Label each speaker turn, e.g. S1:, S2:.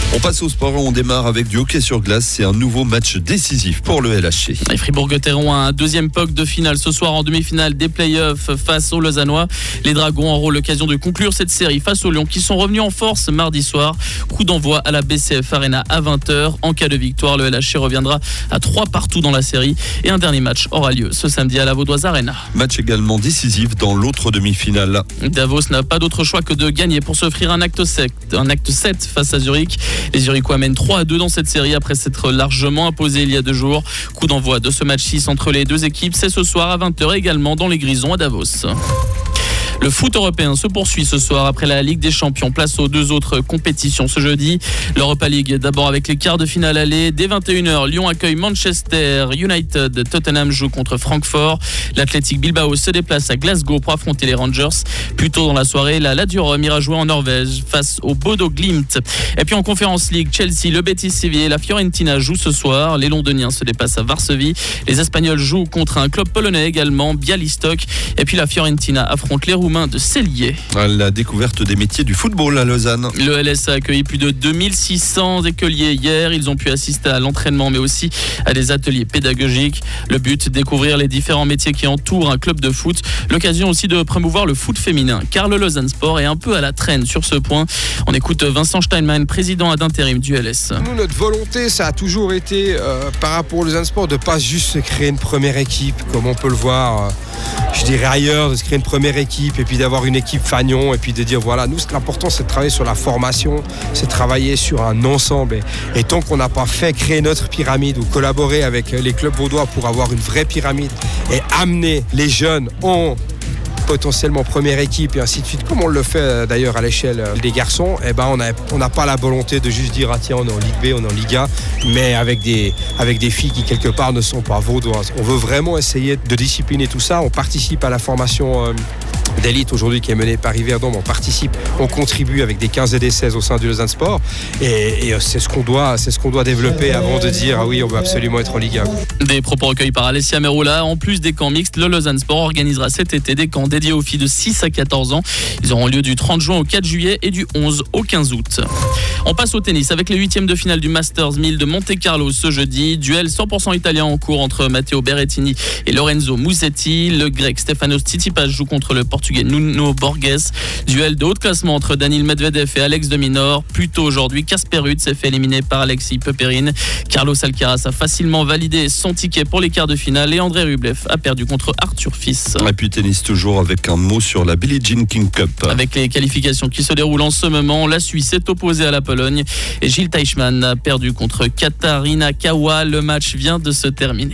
S1: On passe au sport, on démarre avec du hockey sur glace. C'est un nouveau match décisif pour le LHC.
S2: Et Fribourg-Gotteron a un deuxième puck de finale ce soir en demi-finale des playoffs face aux Lausannois. Les Dragons auront l'occasion de conclure cette série face aux Lions qui sont revenus en force mardi soir. Coup d'envoi à la BCF Arena à 20h. En cas de victoire, le LHC reviendra à 3-3 dans la série. Et un dernier match aura lieu ce samedi à la Vaudoise Arena.
S1: Match également décisif dans l'autre demi-finale.
S2: Davos n'a pas d'autre choix que de gagner pour s'offrir un acte 7 face à Zurich. Les Zurichois mènent 3-2 dans cette série après s'être largement imposés il y a 2 jours. Coup d'envoi de ce match 6 entre les deux équipes, c'est ce soir à 20h également dans les Grisons à Davos. Le foot européen se poursuit ce soir après la Ligue des Champions. Place aux 2 autres compétitions ce jeudi. L'Europa League d'abord avec les quarts de finale aller. Dès 21h, Lyon accueille Manchester United. Tottenham joue contre Francfort. L'Athletic Bilbao se déplace à Glasgow pour affronter les Rangers. Plus tôt dans la soirée, la Lazio Rome ira jouer en Norvège face au Bodo Glimt. Et puis en Conference League, Chelsea, le Betis Séville et la Fiorentina jouent ce soir. Les Londoniens se déplacent à Varsovie. Les Espagnols jouent contre un club polonais également, Białystok. Et puis la Fiorentina affronte les Roumains de Cellier.
S1: La découverte des métiers du football à Lausanne.
S2: Le LS a accueilli plus de 2600 écoliers hier. Ils ont pu assister à l'entraînement mais aussi à des ateliers pédagogiques. Le but, découvrir les différents métiers qui entourent un club de foot. L'occasion aussi de promouvoir le foot féminin car le Lausanne Sport est un peu à la traîne sur ce point. On écoute Vincent Steinmann, président d'intérim du LS.
S3: Nous, notre volonté, ça a toujours été par rapport au Lausanne Sport de ne pas juste se créer une première équipe comme on peut le voir je dirais ailleurs, de se créer une première équipe et puis d'avoir une équipe fanion et puis de dire voilà, nous l'important c'est de travailler sur la formation, c'est de travailler sur un ensemble et tant qu'on n'a pas fait créer notre pyramide ou collaborer avec les clubs vaudois pour avoir une vraie pyramide et amener les jeunes en potentiellement première équipe et ainsi de suite, comme on le fait d'ailleurs à l'échelle des garçons, on n'a pas la volonté de juste dire tiens on est en Ligue B, on est en Ligue A, mais avec des filles qui quelque part ne sont pas vaudoises. On veut vraiment essayer de discipliner tout ça. On participe à la formation d'élite aujourd'hui qui est menée par Yverdon, on contribue avec des 15 et des 16 au sein du Lausanne Sport et c'est ce qu'on doit développer avant de dire oui on veut absolument être en Ligue 1.
S2: Des propos recueillis par Alessia Meroula. En plus des camps mixtes, le Lausanne Sport organisera cet été des camps dédiés aux filles de 6 à 14 ans. Ils auront lieu du 30 juin au 4 juillet et du 11 au 15 août. On passe au tennis avec les 8e de finale du Masters 1000 de Monte-Carlo ce jeudi. Duel 100% italien en cours entre Matteo Berrettini et Lorenzo Musetti. Le grec Stefanos Tsitsipas joue contre le portugais Nuno Borges. Duel de haut de classement entre Daniil Medvedev et Alex de Minaur. Plus tôt aujourd'hui, Casper Ruud s'est fait éliminer par Alexis Popyrin. Carlos Alcaraz a facilement validé son ticket pour les quarts de finale et André Rublev a perdu contre Arthur Fils.
S1: Et puis tennis toujours avec un mot sur la Billie Jean King Cup.
S2: Avec les qualifications qui se déroulent en ce moment, la Suisse est opposée à la Pologne et Gilles Teichmann a perdu contre Katarina Kawa. Le match vient de se terminer.